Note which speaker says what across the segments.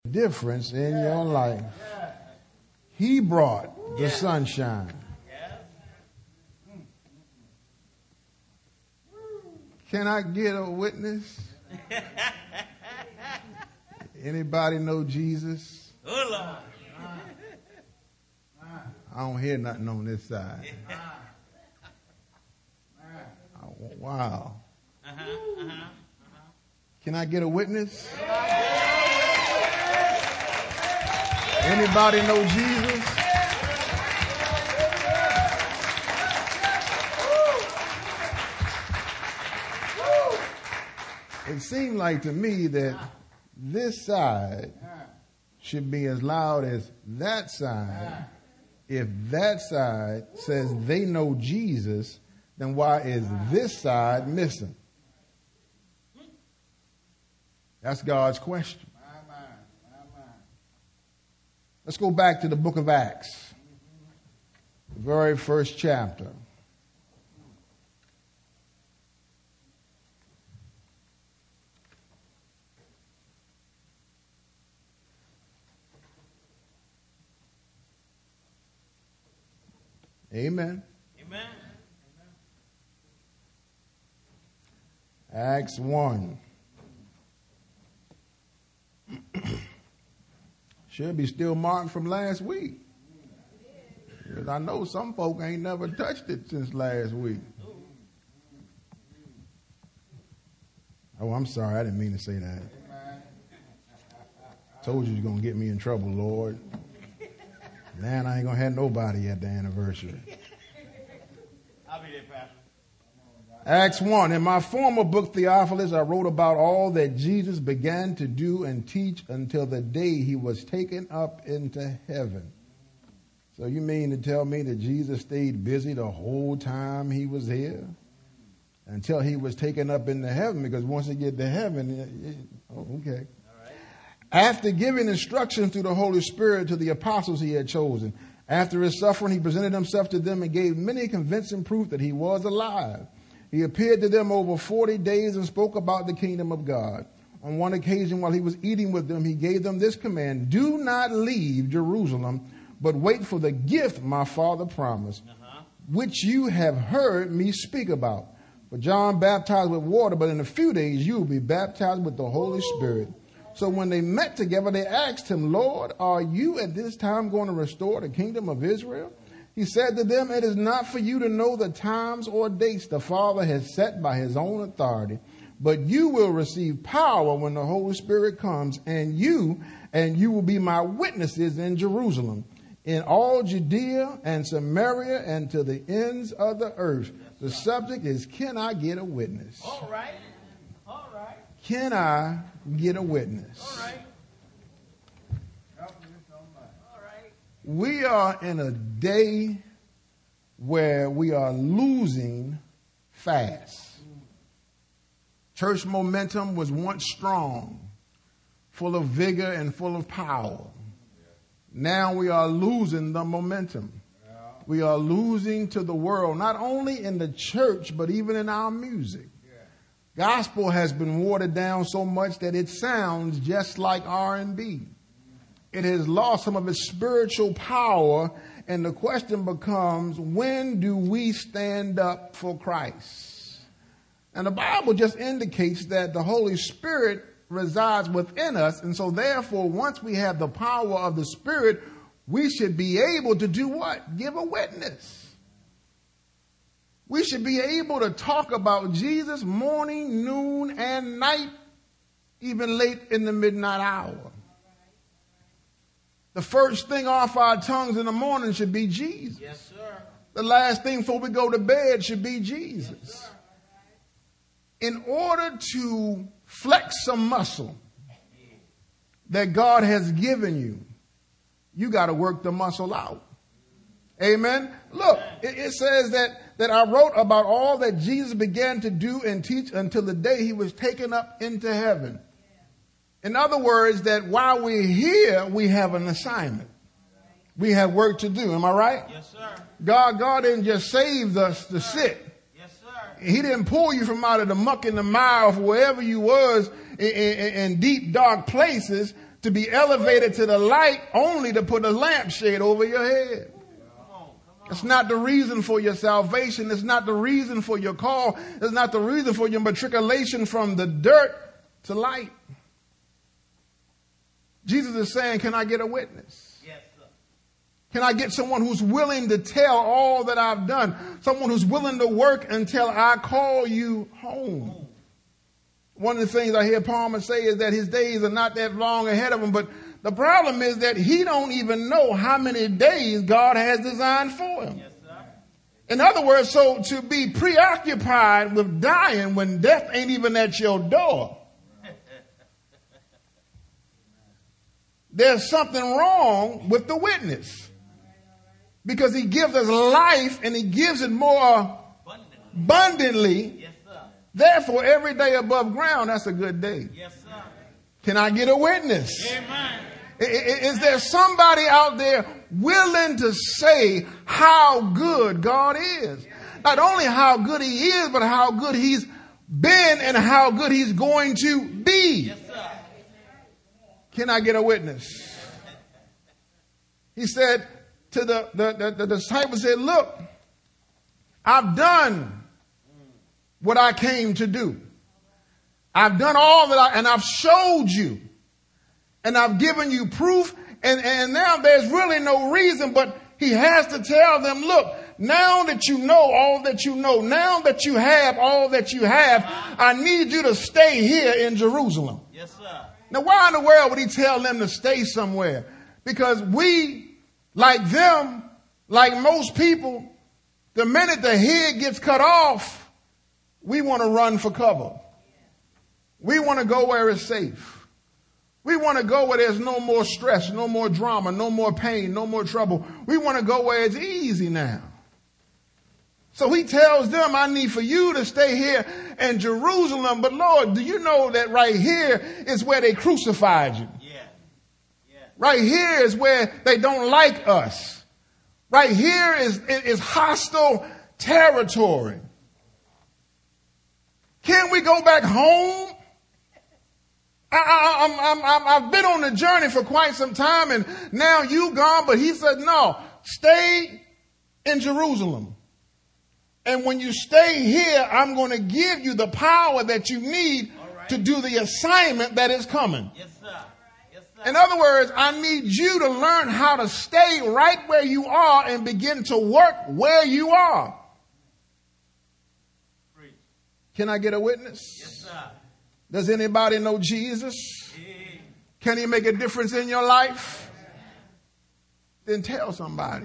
Speaker 1: difference in your life. He brought the sunshine. Can I get a witness? Anybody know Jesus? I don't hear nothing on this side. Wow. Can I get a witness? Anybody know Jesus? It seemed like to me that this side should be as loud as that side. If that side says they know Jesus, then why is this side missing? That's God's question. Let's go back to the book of Acts, the very first chapter. Amen.
Speaker 2: Amen.
Speaker 1: Acts 1. Should be still marked from last week. Because I know some folk ain't never touched it since last week. Oh, I'm sorry. I didn't mean to say that. Told you you're going to get me in trouble, Lord. Man, I ain't going to have nobody at the anniversary.
Speaker 2: I'll be there, Pastor.
Speaker 1: Acts 1. In my former book, Theophilus, I wrote about all that Jesus began to do and teach until the day he was taken up into heaven. So you mean to tell me that Jesus stayed busy the whole time he was here? Until he was taken up into heaven? Because once he get to heaven, okay. After giving instructions through the Holy Spirit to the apostles he had chosen, after his suffering, he presented himself to them and gave many convincing proof that he was alive. He appeared to them over 40 days and spoke about the kingdom of God. On one occasion, while he was eating with them, he gave them this command: do not leave Jerusalem, but wait for the gift my Father promised, which you have heard me speak about. For John baptized with water, but in a few days you will be baptized with the Holy Spirit. So when they met together, they asked him, Lord, are you at this time going to restore the kingdom of Israel? He said to them, it is not for you to know the times or dates the Father has set by his own authority, but you will receive power when the Holy Spirit comes, and you will be my witnesses in Jerusalem, in all Judea and Samaria, and to the ends of the earth. The subject is, can I get a witness?
Speaker 2: All right.
Speaker 1: Can I get a witness?
Speaker 2: All right.
Speaker 1: We are in a day where we are losing fast. Church momentum was once strong, full of vigor and full of power. Now we are losing the momentum. We are losing to the world, not only in the church, but even in our music. Gospel has been watered down so much that it sounds just like R&B. It has lost some of its spiritual power, and the question becomes, when do we stand up for Christ? And the Bible just indicates that the Holy Spirit resides within us, and so therefore, once we have the power of the Spirit, we should be able to do what? Give a witness. We should be able to talk about Jesus morning, noon, and night, even late in the midnight hour. The first thing off our tongues in the morning should be Jesus.
Speaker 2: Yes, sir.
Speaker 1: The last thing before we go to bed should be Jesus.
Speaker 2: Yes,
Speaker 1: in order to flex some muscle that God has given you, you got to work the muscle out. Amen. Look, it says that I wrote about all that Jesus began to do and teach until the day he was taken up into heaven. In other words, that while we're here, we have an assignment. We have work to do. Am I right?
Speaker 2: Yes, sir.
Speaker 1: God didn't just save us to sit.
Speaker 2: Yes, sir.
Speaker 1: He didn't pull you from out of the muck and the mire of wherever you was in deep, dark places to be elevated to the light only to put a lampshade over your head. It's not the reason for your salvation. It's not the reason for your call. It's not the reason for your matriculation from the dirt to light. Jesus is saying, can I get a witness?
Speaker 2: Yes, sir.
Speaker 1: Can I get someone who's willing to tell all that I've done? Someone who's willing to work until I call you home. One of the things I hear Palmer say is that his days are not that long ahead of him, but the problem is that he don't even know how many days God has designed for him.
Speaker 2: Yes, sir.
Speaker 1: In other words, so to be preoccupied with dying when death ain't even at your door, there's something wrong with the witness. Because he gives us life and he gives it more abundantly.
Speaker 2: Yes, sir.
Speaker 1: Therefore, every day above ground, that's a good day.
Speaker 2: Yes, sir.
Speaker 1: Can I get a witness?
Speaker 2: Amen.
Speaker 1: Is there somebody out there willing to say how good God is? Not only how good he is, but how good he's been and how good he's going to be.
Speaker 2: Yes, sir.
Speaker 1: Can I get a witness? He said to the disciples, said, look, I've done what I came to do. I've done all that and I've showed you. And I've given you proof. And now there's really no reason, but he has to tell them, look, now that you know all that you know, now that you have all that you have, I need you to stay here in Jerusalem.
Speaker 2: Yes, sir.
Speaker 1: Now, why in the world would he tell them to stay somewhere? Because we, like them, like most people, the minute the head gets cut off, we want to run for cover. We want to go where it's safe. We want to go where there's no more stress, no more drama, no more pain, no more trouble. We want to go where it's easy now. So he tells them, I need for you to stay here in Jerusalem. But Lord, do you know that right here is where they crucified you?
Speaker 2: Yeah. Yeah.
Speaker 1: Right here is where they don't like us. Right here is hostile territory. Can we go back home? I've been on the journey for quite some time and now you gone, but he said, no, stay in Jerusalem. And when you stay here, I'm going to give you the power that you need to do the assignment that is coming.
Speaker 2: Yes, sir. Yes, sir.
Speaker 1: In other words, I need you to learn how to stay right where you are and begin to work where you are.
Speaker 2: Preach.
Speaker 1: Can I get a witness?
Speaker 2: Yes, sir.
Speaker 1: Does anybody know Jesus? Can he make a difference in your life? Then tell somebody.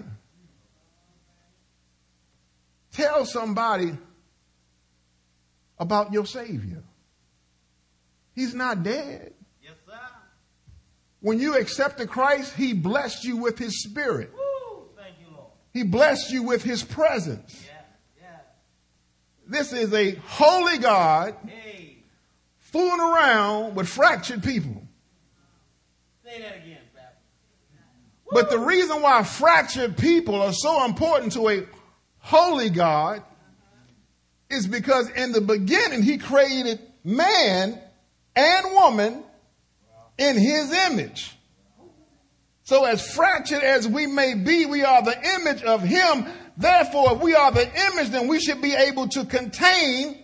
Speaker 1: Tell somebody about your Savior. He's not dead.
Speaker 2: Yes, sir.
Speaker 1: When you accepted Christ, he blessed you with his Spirit.
Speaker 2: Woo. Thank you, Lord.
Speaker 1: He blessed you with his presence.
Speaker 2: Yeah. Yeah.
Speaker 1: This is a holy God
Speaker 2: Hey.
Speaker 1: fooling around with fractured people.
Speaker 2: Say that again, Pastor.
Speaker 1: But the reason why fractured people are so important to a holy God is because in the beginning he created man and woman in his image. So as fractured as we may be, we are the image of him. Therefore, if we are the image, then we should be able to contain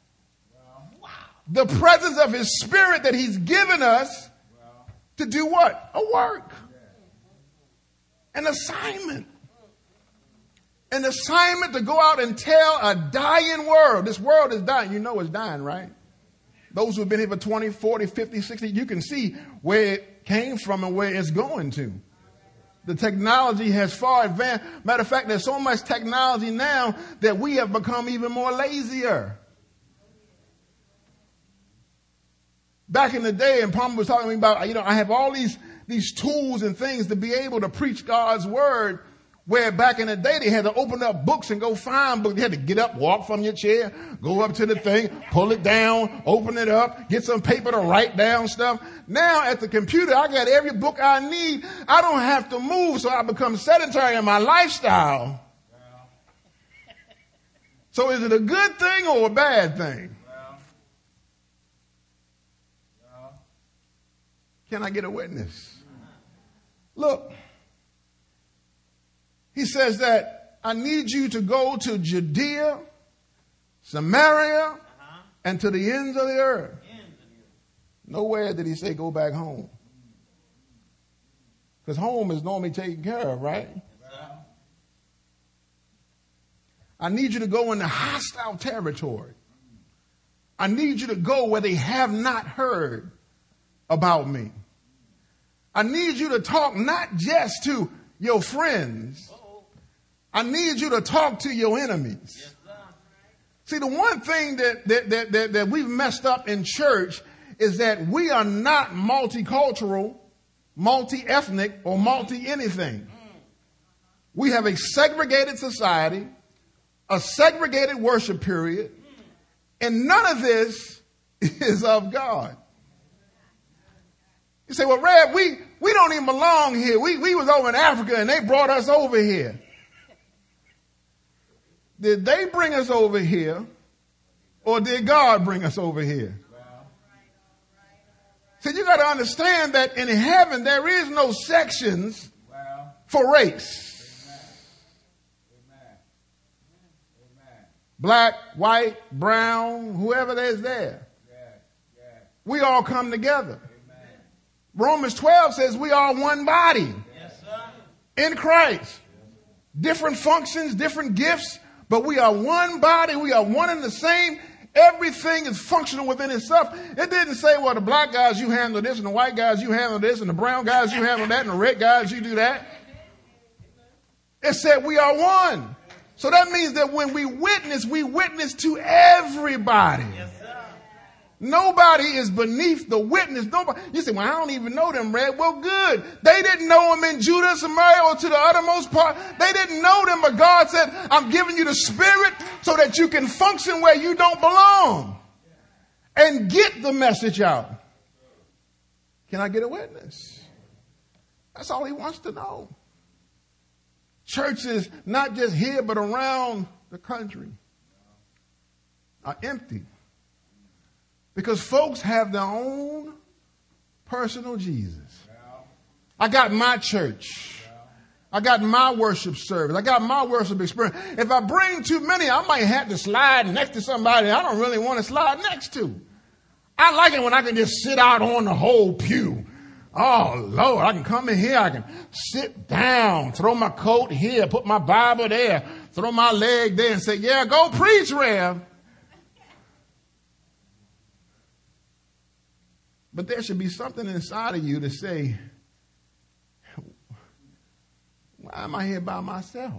Speaker 1: the presence of his Spirit that he's given us to do what? A work. An assignment. An assignment to go out and tell a dying world. This world is dying. You know it's dying, right? Those who have been here for 20, 40, 50, 60, you can see where it came from and where it's going to. The technology has far advanced. Matter of fact, there's so much technology now that we have become even more lazier. Back in the day, and Palmer was talking about, I have all these tools and things to be able to preach God's word, where back in the day they had to open up books and go find books. You had to get up, walk from your chair, go up to the thing, pull it down, open it up, get some paper to write down stuff. Now at the computer, I got every book I need. I don't have to move, so I become sedentary in my lifestyle. So is it a good thing or a bad thing? Can I get a witness? Look, he says that I need you to go to Judea, Samaria, and to the ends of the earth. Nowhere did he say go back home. Because home is normally taken care of, right? I need you to go into hostile territory. I need you to go where they have not heard about me. I need you to talk not just to your friends. I need you to talk to your enemies. See, the one thing that we've messed up in church is that we are not multicultural, multi-ethnic, or multi-anything. We have a segregated society, a segregated worship period, and none of this is of God. You say, well, Rev, we don't even belong here. We was over in Africa and they brought us over here. Did they bring us over here or did God bring us over here? So you got to understand that in heaven there is no sections for race. Black, white, brown, whoever is there. We all come together. Romans 12 says we are one body in Christ. Different functions, different gifts, but we are one body. We are one and the same. Everything is functional within itself. It didn't say, well, the black guys, you handle this, and the white guys, you handle this, and the brown guys, you handle that, and the red guys, you do that. It said we are one. So that means that when we witness to everybody. Nobody is beneath the witness. Nobody. You say, well, I don't even know them, Red. Well, good. They didn't know him in Judah, Samaria, or to the uttermost part. They didn't know them, but God said, I'm giving you the Spirit so that you can function where you don't belong and get the message out. Can I get a witness? That's all he wants to know. Churches, not just here, but around the country, are empty. Because folks have their own personal Jesus. I got my church. I got my worship service. I got my worship experience. If I bring too many, I might have to slide next to somebody I don't really want to slide next to. I like it when I can just sit out on the whole pew. Oh, Lord, I can come in here. I can sit down, throw my coat here, put my Bible there, throw my leg there and say, yeah, go preach, Rev. But there should be something inside of you to say, why am I here by myself?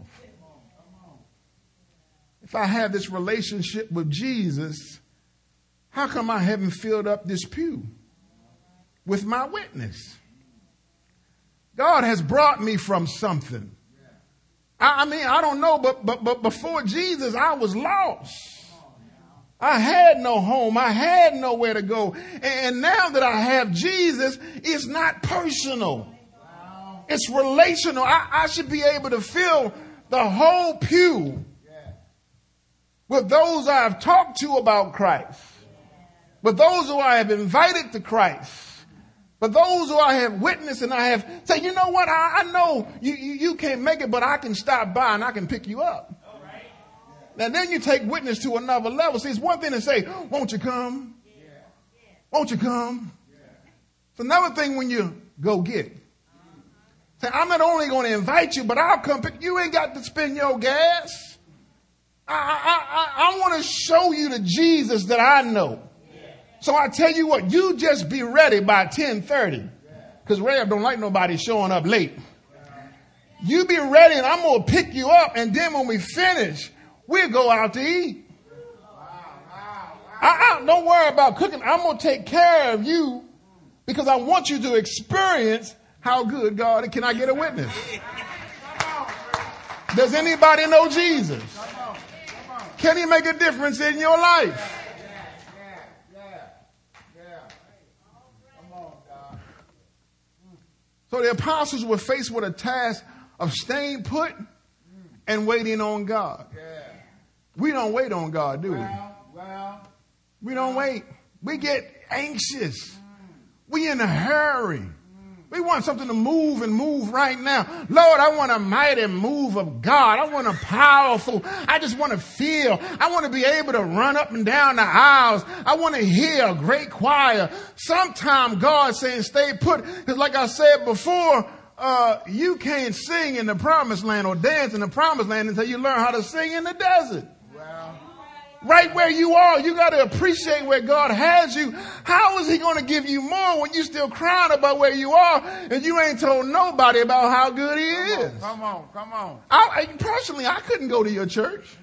Speaker 1: If I have this relationship with Jesus, how come I haven't filled up this pew with my witness? God has brought me from something. I mean, I don't know, but before Jesus, I was lost. I had no home. I had nowhere to go. And now that I have Jesus, it's not personal. It's relational. I should be able to fill the whole pew with those I've talked to about Christ, with those who I have invited to Christ, but those who I have witnessed and I have said, you know what, I know you can't make it, but I can stop by and I can pick you up. Now then you take witness to another level. See, it's one thing to say, won't you come? Won't you come? It's another thing when you go get it. Say, I'm not only going to invite you, but I'll come pick you. Ain't got to spend your gas. I want to show you the Jesus that I know. So I tell you what, you just be ready by 10:30. Because Rev don't like nobody showing up late. You be ready and I'm going to pick you up. And then when we finish, we'll go out to eat. Don't worry about cooking. I'm going to take care of you because I want you to experience how good God is. Can I get a witness? Does anybody know Jesus? Can he make a difference in your life? So the apostles were faced with a task of staying put and waiting on God. We don't wait on God, do we? We don't wait. We get anxious. We in a hurry. We want something to move and move right now. Lord, I want a mighty move of God. I want a powerful. I just want to feel. I want to be able to run up and down the aisles. I want to hear a great choir. Sometime God's saying stay put. Because like I said before, you can't sing in the promised land or dance in the promised land until you learn how to sing in the desert. Right where you are, you got to appreciate where God has you. How is he going to give you more when you still crying about where you are and you ain't told nobody about how good he is?
Speaker 3: Come on.
Speaker 1: Personally, I couldn't go to your church.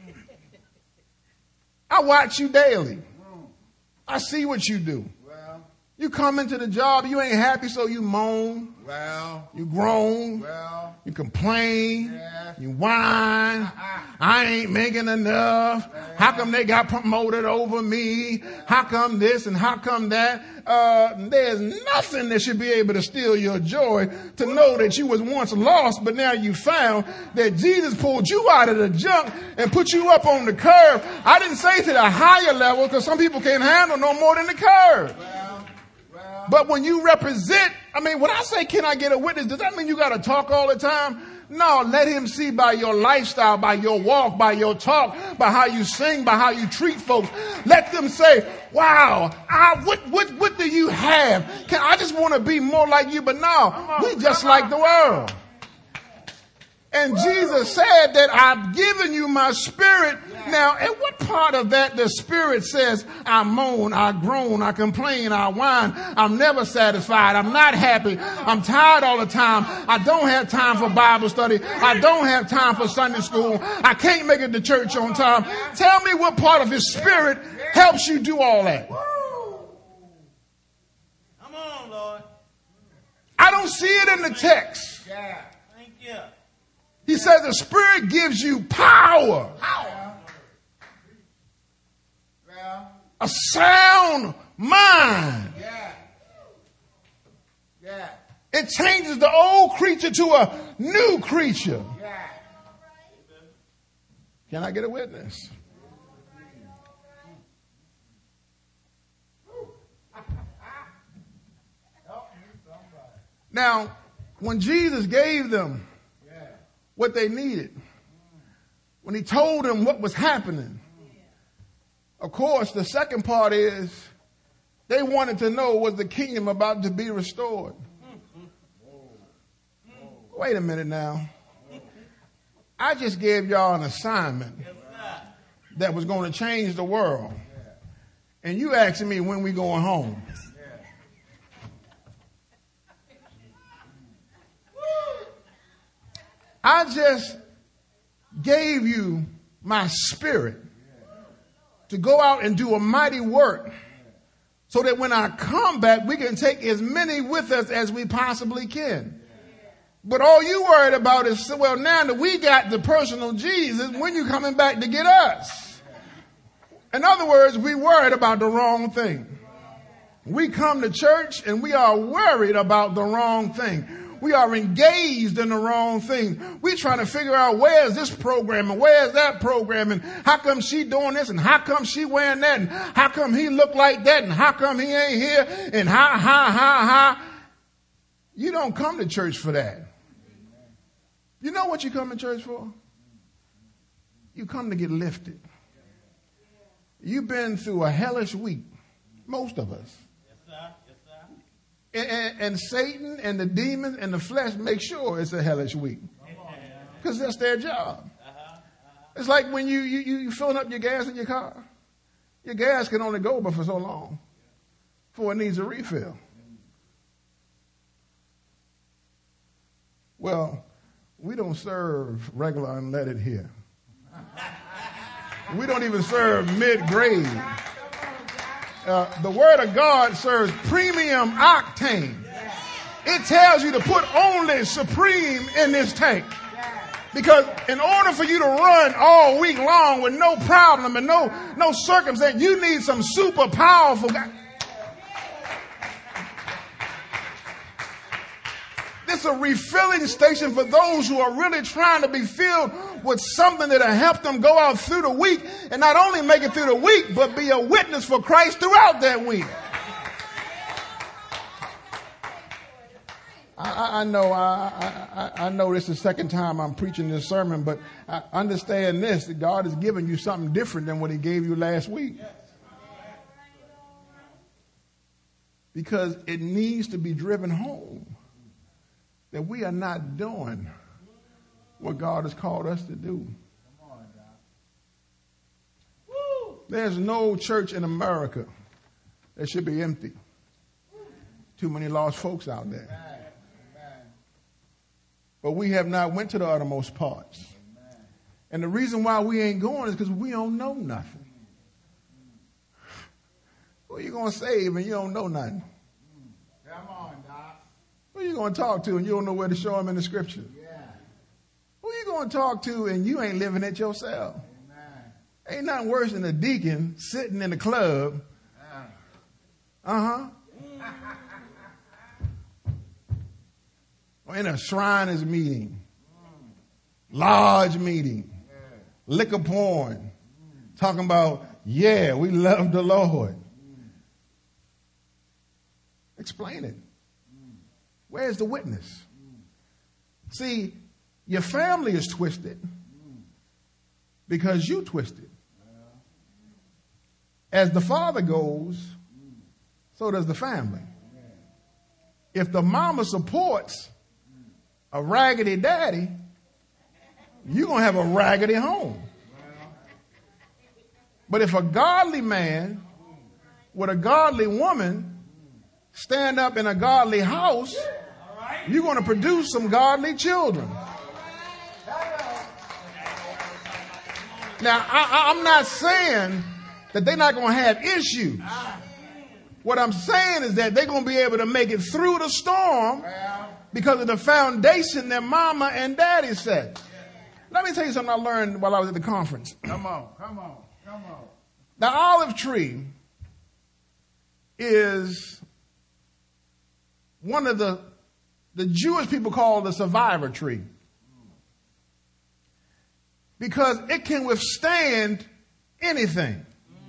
Speaker 1: I watch you daily. I see what you do. You come into the job, you ain't happy, so you moan. You groan. You complain. You whine. I ain't making enough. How come they got promoted over me? How come this and how come that? There's nothing that should be able to steal your joy to know that you was once lost, but now you found that Jesus pulled you out of the junk and put you up on the curve. I didn't say to the higher level because some people can't handle no more than the curve. But when you represent, when I say, can I get a witness? Does that mean you got to talk all the time? No, let him see by your lifestyle, by your walk, by your talk, by how you sing, by how you treat folks. Let them say, wow, what do you have? I just want to be more like you, but no, we just like the world. And Jesus said that I've given you my spirit. Now, at what part of that the spirit says, I moan, I groan, I complain, I whine, I'm never satisfied, I'm not happy, I'm tired all the time, I don't have time for Bible study, I don't have time for Sunday school, I can't make it to church on time. Tell me what part of his spirit helps you do all that.
Speaker 2: Come on, Lord.
Speaker 1: I don't see it in the text.
Speaker 2: Thank you.
Speaker 1: He says the spirit gives you power. A sound mind. It changes the old creature to a new creature. Can I get a witness? Now, when Jesus gave them what they needed, when he told them what was happening, of course, the second part is they wanted to know, was the kingdom about to be restored? Wait a minute now. I just gave y'all an assignment that was going to change the world. And you asking me when we going home. I just gave you my spirit to go out and do a mighty work so that when I come back, we can take as many with us as we possibly can. But all you worried about is, well, now that we got the personal Jesus, when you coming back to get us? In other words, we worried about the wrong thing. We come to church and we are worried about the wrong thing. We are engaged in the wrong thing. We're trying to figure out where's this program and where's that program and how come she doing this and how come she wearing that and how come he look like that and how come he ain't here and how. You don't come to church for that. You know what you come to church for? You come to get lifted. You've been through a hellish week. Most of us. And Satan and the demons and the flesh make sure it's a hellish week. Because that's their job. It's like when you filling up your gas in your car. Your gas can only go but for so long before it needs a refill. Well, we don't serve regular unleaded here. We don't even serve mid-grade. The Word of God serves premium octane. It tells you to put only supreme in this tank. Because in order for you to run all week long with no problem and no circumstance, you need some super powerful guy. It's a refilling station for those who are really trying to be filled with something that'll help them go out through the week and not only make it through the week, but be a witness for Christ throughout that week. I know this is the second time I'm preaching this sermon, but I understand this, that God has given you something different than what he gave you last week. Because it needs to be driven home that we are not doing what God has called us to do. There's no church in America that should be empty. Too many lost folks out there. But we have not went to the uttermost parts. And the reason why we ain't going is because we don't know nothing. Who are you going to save and you don't know nothing?
Speaker 3: Come on, Doc.
Speaker 1: Who are you going to talk to and you don't know where to show them in the scripture?
Speaker 3: Yeah.
Speaker 1: Who are you going to talk to and you ain't living it yourself?
Speaker 3: Amen.
Speaker 1: Ain't nothing worse than a deacon sitting in the club. Or in a Shriners meeting. Large meeting. Liquor porn. Talking about, yeah, we love the Lord. Explain it. Where's the witness? See, your family is twisted because you twisted. As the father goes, so does the family. If the mama supports a raggedy daddy, you're going to have a raggedy home. But if a godly man with a godly woman stand up in a godly house, you're going to produce some godly children. Now, I'm not saying that they're not going to have issues. What I'm saying is that they're going to be able to make it through the storm because of the foundation that mama and daddy set. Let me tell you something I learned while I was at the conference.
Speaker 3: Come on.
Speaker 1: The olive tree is one of the Jewish people call the survivor tree. Because it can withstand anything.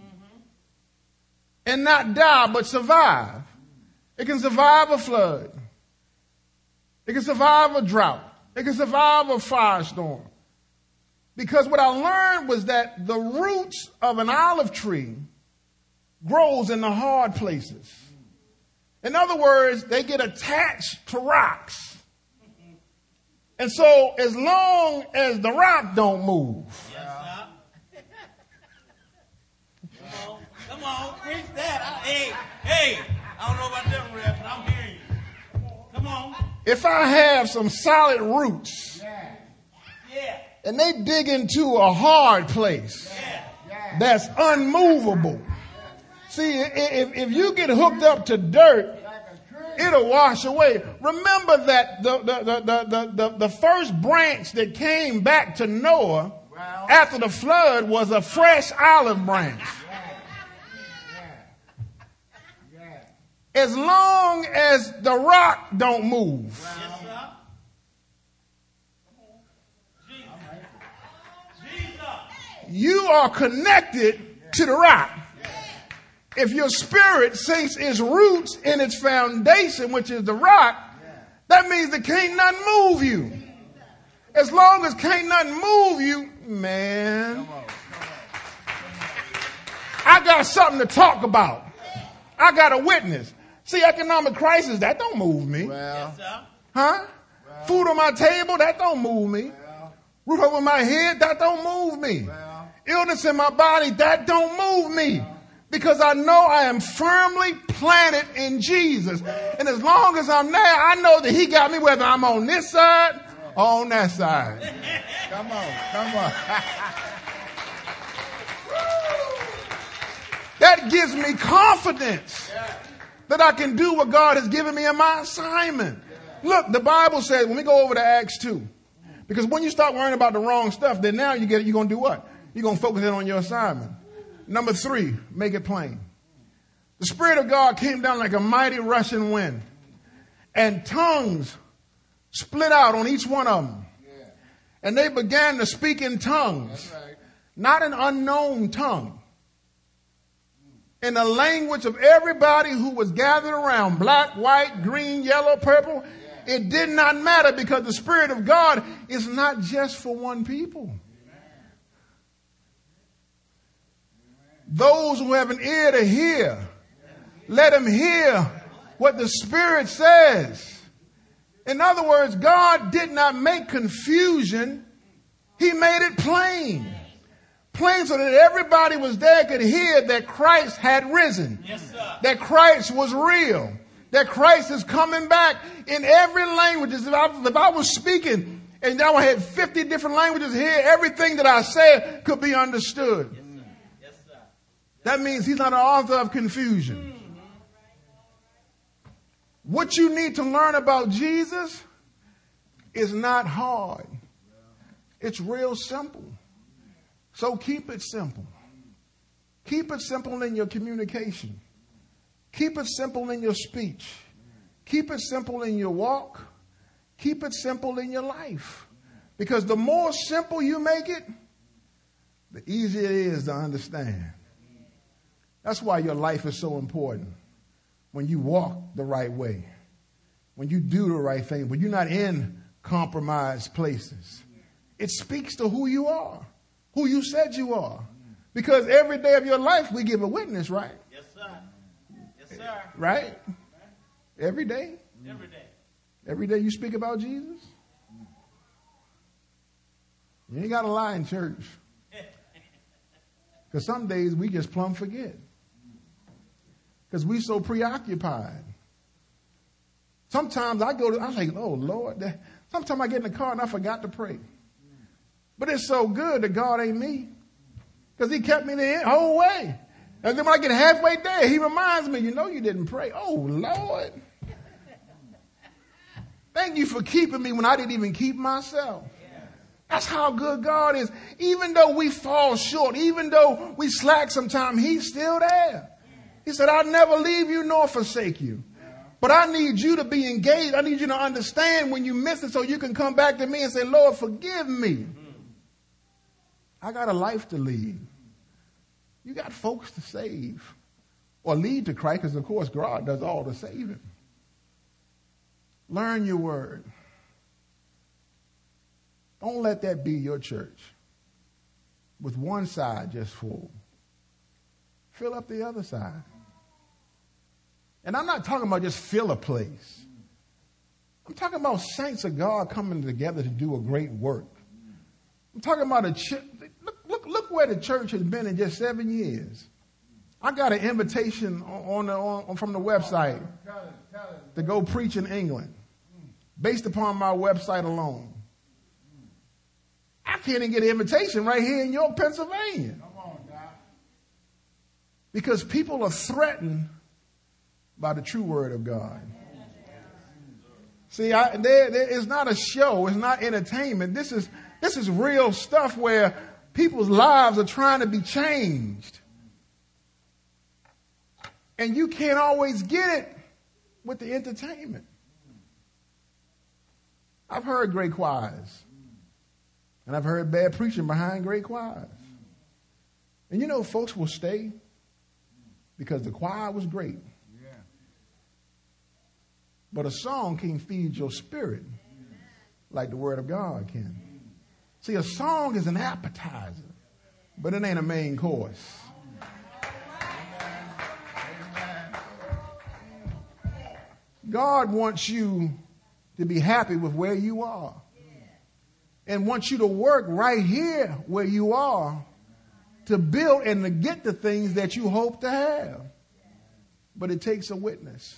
Speaker 1: And not die, but survive. It can survive a flood. It can survive a drought. It can survive a firestorm. Because what I learned was that the roots of an olive tree grows in the hard places. In other words, they get attached to rocks. And so as long as the rock don't move.
Speaker 2: Come on, preach that. Hey, I don't know about them, Rev, but I'm hearing you. Come on.
Speaker 1: If I have some solid roots and they dig into a hard place that's unmovable. See, if you get hooked up to dirt, it'll wash away. Remember that the first branch that came back to Noah after the flood was a fresh olive branch. As long as the rock don't move. You are connected to the rock. If your spirit sinks its roots in its foundation, which is the rock, that means that can't nothing move you. As long as can't nothing move you, man, I got something to talk about. I got a witness. See, economic crisis, that don't move me. Food on my table, that don't move me. Roof over my head, that don't move me. Illness in my body, that don't move me. Because I know I am firmly planted in Jesus. And as long as I'm there, I know that he got me whether I'm on this side or on that side.
Speaker 3: Come on.
Speaker 1: That gives me confidence that I can do what God has given me in my assignment. Look, the Bible says, when we go over to Acts 2, because when you start worrying about the wrong stuff, then now you're going to do what? You're going to focus in on your assignment. Number 3, make it plain. The Spirit of God came down like a mighty rushing wind, and tongues split out on each one of them. And they began to speak in tongues, not an unknown tongue, in the language of everybody who was gathered around, black, white, green, yellow, purple. It did not matter because the Spirit of God is not just for one people. Those who have an ear to hear, let them hear what the Spirit says. In other words, God did not make confusion. He made it plain. Plain so that everybody was there could hear that Christ had risen.
Speaker 2: Yes, sir.
Speaker 1: That Christ was real. That Christ is coming back in every language. If I was speaking and I had 50 different languages here, everything that I said could be understood.
Speaker 2: Yes, sir. Yes, sir.
Speaker 1: That means he's not an author of confusion. What you need to learn about Jesus is not hard. It's real simple. So keep it simple. Keep it simple in your communication. Keep it simple in your speech. Keep it simple in your walk. Keep it simple in your life. Because the more simple you make it, the easier it is to understand. That's why your life is so important. When you walk the right way, when you do the right thing, when you're not in compromised places, it speaks to who you are, who you said you are. Because every day of your life, we give a witness, right?
Speaker 2: Yes, sir. Yes, sir.
Speaker 1: Right? Every day?
Speaker 2: Every day.
Speaker 1: Every day you speak about Jesus? You ain't got to lie in church. Because some days we just plumb forget. Because we so preoccupied. Sometimes I'm like, oh, Lord. Sometimes I get in the car and I forgot to pray. But it's so good that God ain't me. Because he kept me the whole way. And then when I get halfway there, he reminds me, you know you didn't pray. Oh, Lord. Thank you for keeping me when I didn't even keep myself. That's how good God is. Even though we fall short, even though we slack sometimes, he's still there. He said, I'll never leave you nor forsake you. But I need you to be engaged. I need you to understand when you miss it so you can come back to me and say, Lord, forgive me. I got a life to lead. You got folks to save or lead to Christ because, of course, God does all the saving. Learn your word. Don't let that be your church with one side just full. Fill up the other side. And I'm not talking about just fill a place. I'm talking about saints of God coming together to do a great work. I'm talking about a church. Look where the church has been in just 7 years. I got an invitation from the website to go preach in England based upon my website alone. I can't even get an invitation right here in York, Pennsylvania. Because people are threatened by the true word of God. See, it's not a show. It's not entertainment. This is real stuff where people's lives are trying to be changed. And you can't always get it with the entertainment. I've heard great choirs. And I've heard bad preaching behind great choirs. And you know, folks will stay because the choir was great. Yeah. But a song can't feed your spirit like the word of God can. See, a song is an appetizer, but it ain't a main course. God wants you to be happy with where you are. And wants you to work right here where you are to build and to get the things that you hope to have. But it takes a witness.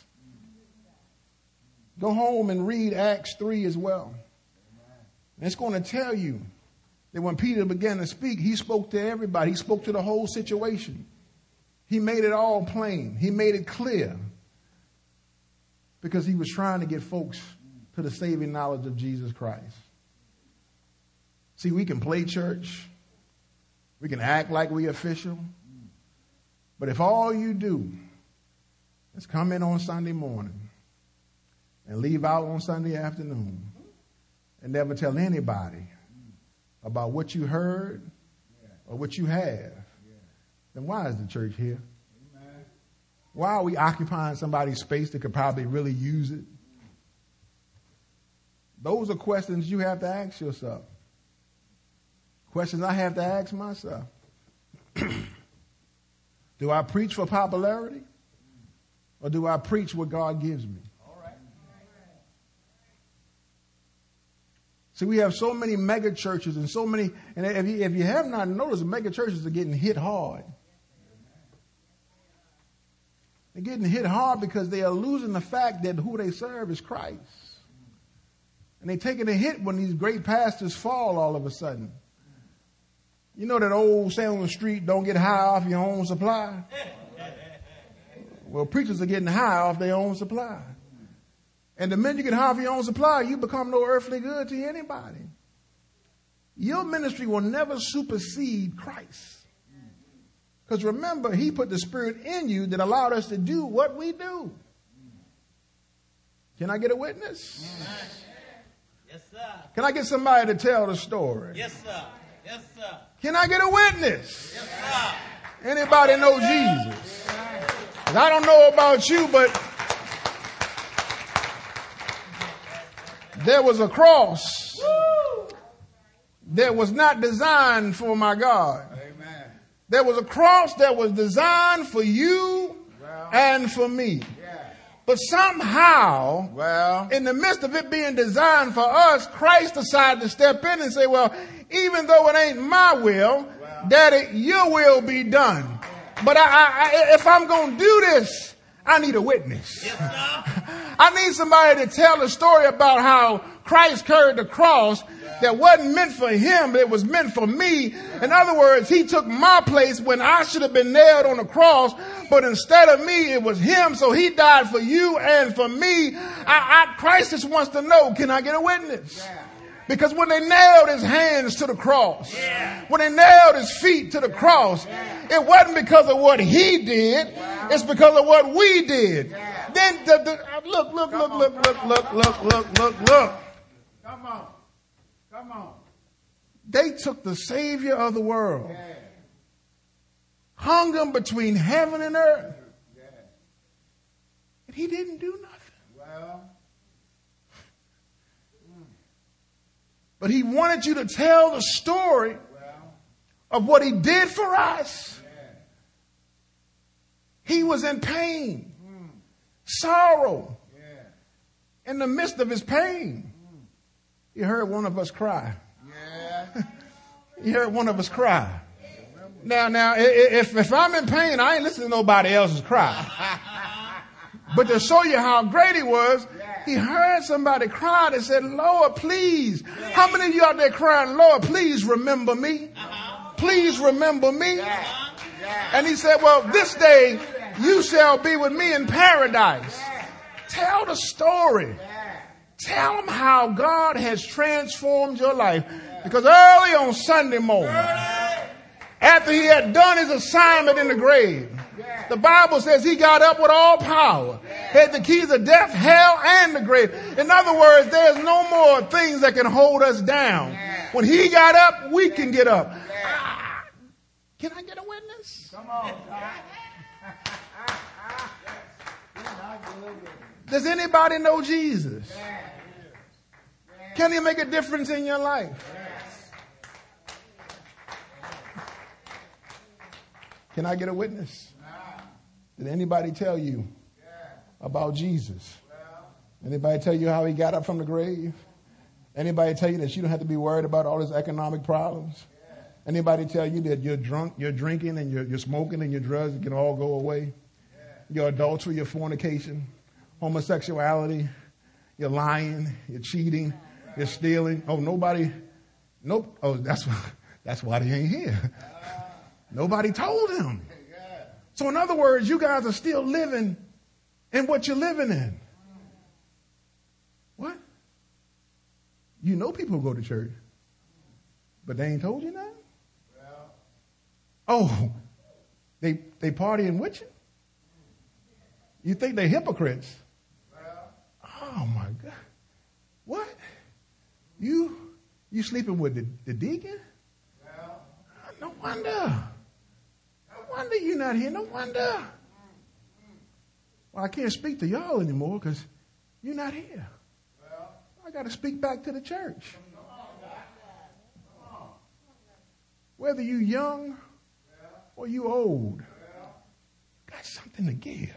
Speaker 1: Go home and read Acts 3 as well. And it's going to tell you that when Peter began to speak, he spoke to everybody. He spoke to the whole situation. He made it all plain. He made it clear. Because he was trying to get folks to the saving knowledge of Jesus Christ. See, we can play church. We can act like we official. But if all you do is come in on Sunday morning and leave out on Sunday afternoon and never tell anybody about what you heard or what you have, then why is the church here? Why are we occupying somebody's space that could probably really use it? Those are questions you have to ask yourself. Questions I have to ask myself. Do I preach for popularity? Or do I preach what God gives me? See, we have so many mega churches and so many, and if you have not noticed, the mega churches are getting hit hard. They're getting hit hard because they are losing the fact that who they serve is Christ. And they're taking a hit when these great pastors fall all of a sudden. You know that old saying on the street, don't get high off your own supply? Well, preachers are getting high off their own supply. And the minute you get high off your own supply, you become no earthly good to anybody. Your ministry will never supersede Christ. Because remember, he put the Spirit in you that allowed us to do what we do. Can I get a witness?
Speaker 2: Yes, sir.
Speaker 1: Can I get somebody to tell the story?
Speaker 2: Yes, sir. Yes, sir.
Speaker 1: Can I get a witness?
Speaker 2: Yes, sir.
Speaker 1: Anybody know Jesus? 'Cause I don't know about you, but there was a cross that was not designed for my God.
Speaker 3: Amen.
Speaker 1: There was a cross that was designed for you and for me. But somehow, in the midst of it being designed for us, Christ decided to step in and say, well, even though it ain't my will, Daddy, your will be done. But if I'm going to do this, I need a witness.
Speaker 2: Yes, sir.
Speaker 1: I need somebody to tell a story about how Christ carried the cross that wasn't meant for him, but it was meant for me. In other words, he took my place when I should have been nailed on the cross, but instead of me, it was him. So he died for you and for me. Christ just wants to know, can I get a witness? Because when they nailed his hands to the cross, when they nailed his feet to the cross, it wasn't because of what he did. It's because of what we did. Then look.
Speaker 3: Come on. Come on.
Speaker 1: They took the Savior of the world, hung him between heaven and earth, and he didn't do nothing. But he wanted you to tell the story of what he did for us. He was in pain, sorrow. In the midst of his pain, he heard one of us cry. He heard one of us cry. Now, if I'm in pain, I ain't listening to nobody else's cry. But to show you how great he was, he heard somebody cry that said, Lord, please. How many of you out there crying, Lord, please remember me? Please remember me. And he said, well, this day you shall be with me in paradise. Tell the story. Tell them how God has transformed your life. Because early on Sunday morning, after he had done his assignment in the grave, the Bible says he got up with all power, had the keys of death, hell, and the grave. In other words, there's no more things that can hold us down. When he got up, we can get up. Can I get a witness?
Speaker 3: Come on.
Speaker 1: Does anybody know Jesus? Can he make a difference in your life? Can I get a witness? Did anybody tell you about Jesus? Anybody tell you how he got up from the grave? Anybody tell you that you don't have to be worried about all his economic problems? Anybody tell you that you're drunk, you're drinking, and you're smoking, and your drugs can all go away? Your adultery, your fornication, homosexuality, you're lying, you're cheating, you're stealing. Oh, nobody. Nope. Oh, that's why they ain't here. Nobody told him. So in other words, you guys are still living in what you're living in. What? You know people who go to church, but they ain't told you nothing? Oh, they partying with you? You think they're hypocrites? Oh my God. What? You sleeping with the deacon? No wonder. No wonder you're not here. No wonder. Well, I can't speak to y'all anymore because you're not here. I got to speak back to the church. Whether you young or you old, got something to give.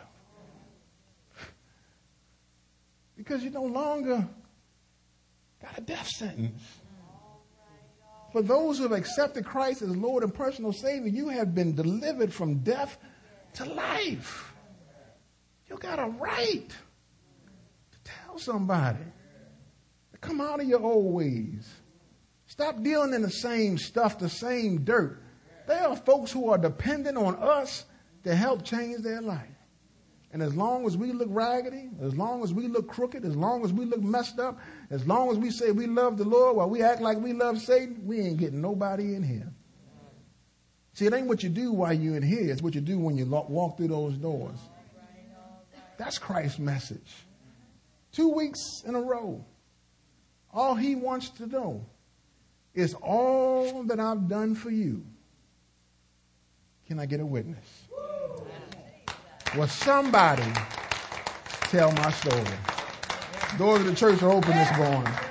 Speaker 1: Because you no longer got a death sentence. For those who have accepted Christ as Lord and personal Savior, you have been delivered from death to life. You got a right to tell somebody to come out of your old ways. Stop dealing in the same stuff, the same dirt. There are folks who are dependent on us to help change their life. And as long as we look raggedy, as long as we look crooked, as long as we look messed up, as long as we say we love the Lord while we act like we love Satan, we ain't getting nobody in here. See, it ain't what you do while you're in here. It's what you do when you walk through those doors. That's Christ's message. 2 weeks in a row. All he wants to know is all that I've done for you. Can I get a witness? Will somebody tell my story? Doors of the church are open this morning.